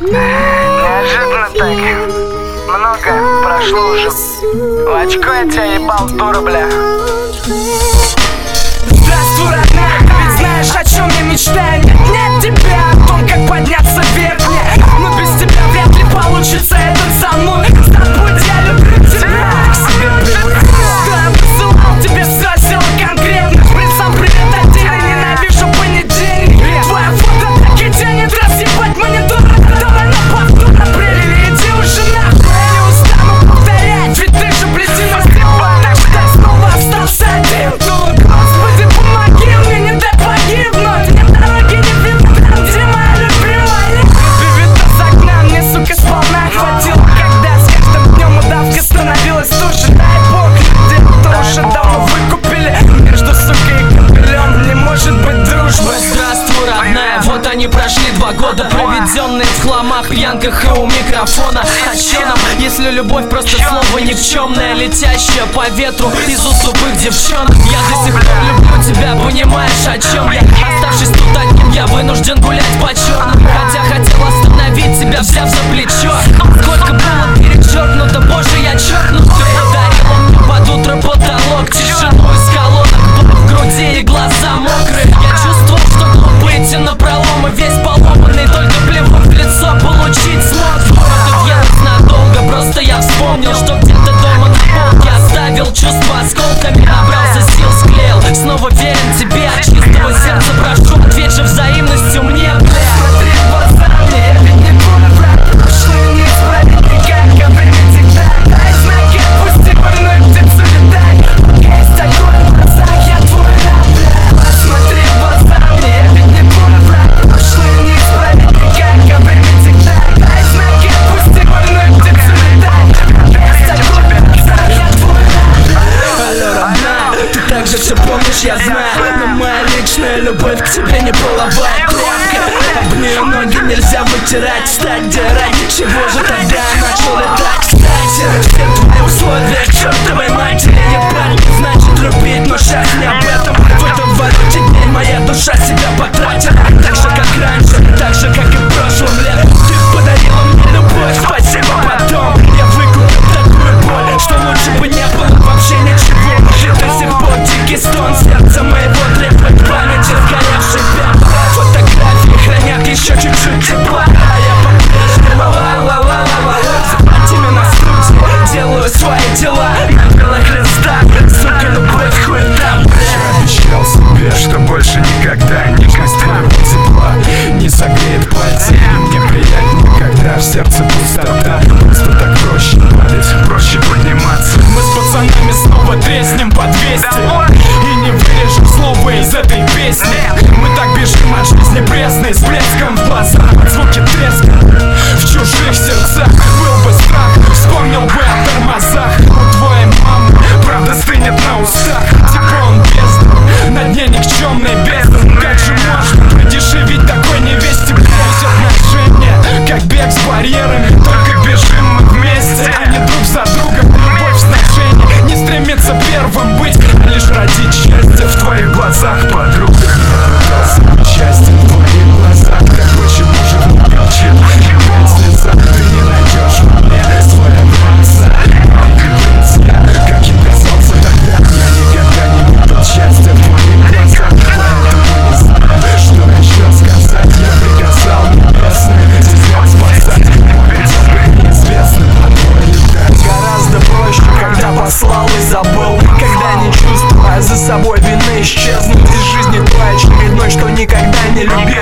Неожиданно так. Много прошло уже. В очко я тебя ебал, дура, бля. Здравствуй, родная, ты ведь знаешь, о чем я мечтаю. Нет тебя, о том, как подняться вверх мне. Но без тебя вряд ли получится этот со мной. Забудь, я люблю тебя. К себе привык. Да, я посылал тебе сразу конкретно. Сам привет один и ненавижу понедельник. Твоя фото так и тянет разъебать монитор, который на повтор апреля. Иди уже нахуй, я не устану повторять. Ведь ты же плетина степа. Так что я снова остался один тут. Господи, помоги мне, не дай погибнуть. Мне дороги не видно, там, где моя любимая. Ты видно с окна, мне, сука, сполна хватило. Когда с каждым днем удавка становилась туже. Дай бог, люди это уже давно выкупили. Между сукой и капелем не может быть дружбы. Здравствуй, родная, вот они прошли 2 года, проведенные в хламах, пьянках и у микрофона. А чё нам, если любовь просто слово никчемное, летящее по ветру из уст тупых девчонок? Я до сих пор люблю тебя, понимаешь, о чем я? Оставшись тут одним, я вынужден гулять по черным. Хотя хотел остановить тебя, взяв за плечо. Сколько было перечеркнуто, боже, я черкнут. Ты подарила мне под утро потолок, тишину из колонок, боль в груди и глаза мокрые. Я чувствовал, что глупо идти напролом, и весь поломанный, только плевок в лицо получить смог. Тут я надолго, просто я вспомнил, что где-то дома на полке оставил чувства осколками, набрался сил, склеил. Снова верен тебе, от чистого сердца прошу, ответь же взаимностью мне, бля. Смотри в глаза мне, я ведь не буду врать. Прошлое не исправить никак, а время тик-так. Дай знаки, отпусти больную птицу, летай. Есть огонь в глазах, я твой раб, бля. Смотри в глаза мне, я ведь не буду врать. Прошлое не исправить никак, а время тик-так. Дай знаки, отпусти больную птицу, летай. Есть огонь в глазах, я твой раб, бля. Алло, родная, ты также все помнишь, я знаю. Но моя личная любовь к тебе не половая тряпка. Об нее ноги нельзя вытирать. Встать, где ради чего же тогда я начал летать? Кстати, все твои условия к чертовой матери. Ебать, не значит любить, но сейчас не об этом. В этом валюте дней моя душа себя потратила. Так же, как раньше, так же, как и в прошлом летом. Ты подарила мне любовь, спасибо потом. Я выкупил такую боль, что лучше бы не было вообще ничего. И до сих пор дикий стон сердца моего требует памяти сгоревшей пятна. Фотографии хранят еще чуть-чуть тепла, а я по-прежнему ла-ла-ла-ла-ла. Забрать имя на студии, делаю свои дела на белых листах. Сука, любовь хуй там, бля. Обещал себе, что больше никогда не кастрюлю тепла не согреет пальцы. Мне приятнее, когда в сердце пустота. Просто так проще падать, проще подниматься. Мы с пацанами снова треснем по 200 и не вырежем слова из этой песни. Мы так бежим от жизни пресной, с блеском в глазах, от звуки треска в чужих сердцах. Был бы страх, вспомнил бы о тормозах. У твоей мамы правда стынет на устах. Типа он бездна, на дне никчемной бездны. Как же можно продешевить такой невесте? Все отношения, как бег с барьерами. Только бежим мы вместе, а не друг за другом. Любовь в сношении не стремится первым быть, а лишь родить счастье в твоих глазах, подруга. Счастье в твоих глазах, как очень может убить. Опять слеза, ты не найдешь во мне своего отца. Как и казался тогда, я никогда не видел счастья в твоих глазах. Поэтому не знаю, что еще сказать. Я приказал небесным тебя спасать. Мой путь неизвестным, а твой летать гораздо проще, когда послал и забыл. Когда не чувствуя за собой вины, исчезнуть из жизни той очередной, что никогда не любил.